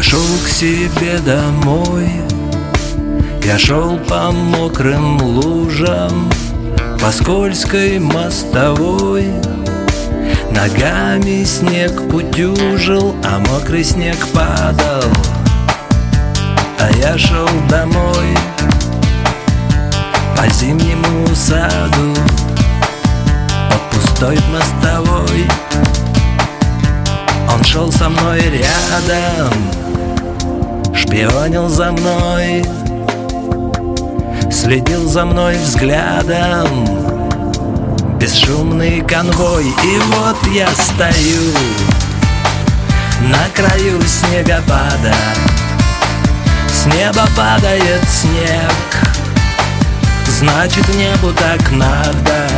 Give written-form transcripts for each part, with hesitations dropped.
шел к себе домой, я шел по мокрым лужам, по скользкой мостовой. Ногами снег утюжил, а мокрый снег падал. А я шел домой по зимнему саду, по пустой мостовой. Он шел со мной рядом, шпионил за мной, следил за мной взглядом. Бесшумный конвой, и вот я стою на краю снегопада. С неба падает снег, значит, небу так надо.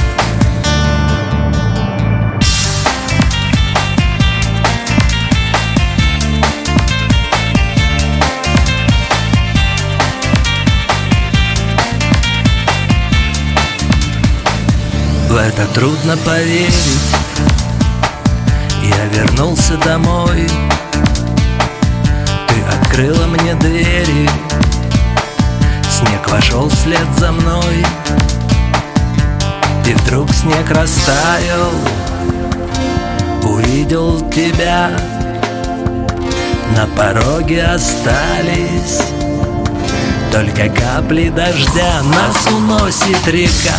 В это трудно поверить. Я вернулся домой, ты открыла мне двери, снег вошел вслед за мной. И вдруг снег растаял, увидел тебя. На пороге остались только капли дождя. Нас уносит река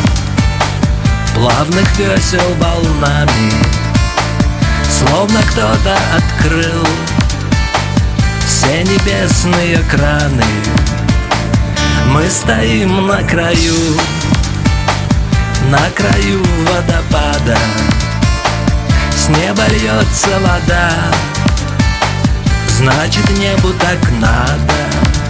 плавных весел волнами, словно кто-то открыл все небесные краны. Мы стоим на краю водопада. С неба льется вода, значит, небу так надо.